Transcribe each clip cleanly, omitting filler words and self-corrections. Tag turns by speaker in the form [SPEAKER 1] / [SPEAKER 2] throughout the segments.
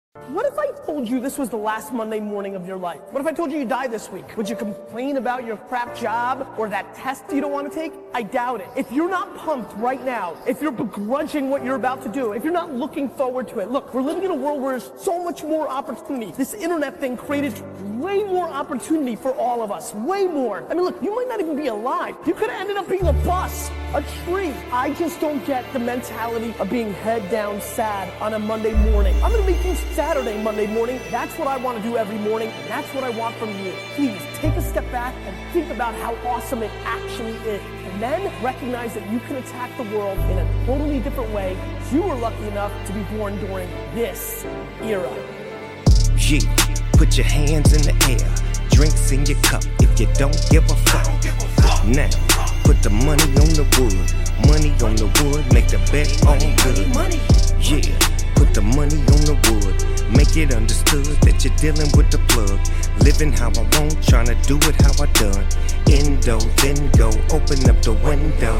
[SPEAKER 1] What if I told you this was the last Monday morning of your life? What if I told you die this week? Would you complain about your crap job or that test you don't want to take? I doubt it. If you're not pumped right now, if you're begrudging what you're about to do, if you're not looking forward to it, look, we're living in a world where there's so much more opportunity. This internet thing created way more opportunity for all of us. Way more. I mean, look, you might not even be alive. You could have ended up being a bus, a tree. I just don't get the mentality of being head down sad on a Monday morning. I'm gonna make you Saturday, Monday morning. That's what I want to do every morning. And that's what I want from you. Please take a step back and think about how awesome it actually is. And then recognize that you can attack the world in a totally different way. You were lucky enough to be born during this era.
[SPEAKER 2] Yeah, put your hands in the air. Drinks in your cup if you don't give a fuck. Now, put the money on the wood. Money on the wood, make the bet all good. Yeah, put the money on the wood. Make it understood that you're dealing with the plug. Living how I want, tryna do it how I done. Endo, then go, open up the window.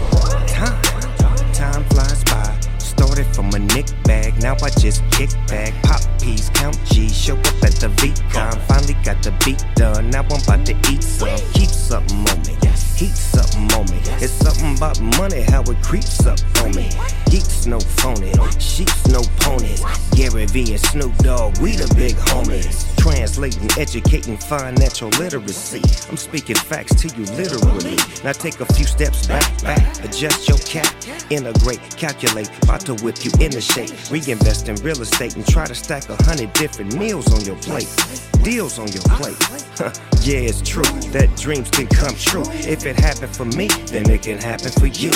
[SPEAKER 2] Time flies by. Started from a nick bag, now I just kick back. Pop peas, count G's, show up at the VCon. Finally got the beat done, now I'm about to eat some. Keep something on me, heat something on me. It's something about money, how it creeps up on me. Geeks no phony, sheeps no ponies. Gary V and Snoop Dogg, we the big homies. Translating, educating financial literacy. I'm speaking facts to you literally. Now take a few steps back, adjust your cap, integrate, calculate, about to whip you into shape. Reinvest in real estate and try to stack 100 different meals on your plate. Deals on your plate. Yeah, it's true that dreams can come true. If it happened for me, then it can happen for you.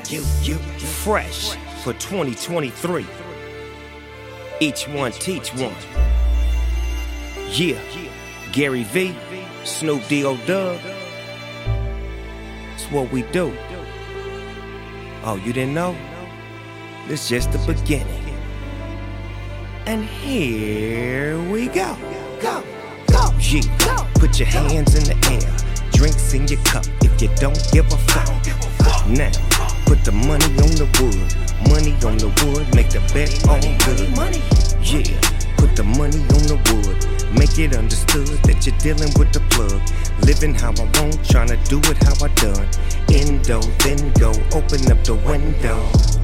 [SPEAKER 2] Fresh for 2023. Each one teach one. Yeah, Gary V, Snoop D.O. Dub. It's what we do. Oh, you didn't know? This is just the beginning. And here we go. Go. Yeah, put your hands in the air. Drinks in your cup if you don't give a fuck. Now, put the money on the wood. Money on the wood, make the bet all good. Yeah, put the money on the wood. Make it understood that you're dealing with the plug. Living how I want, tryna do it how I done. Endo, then go, open up the window.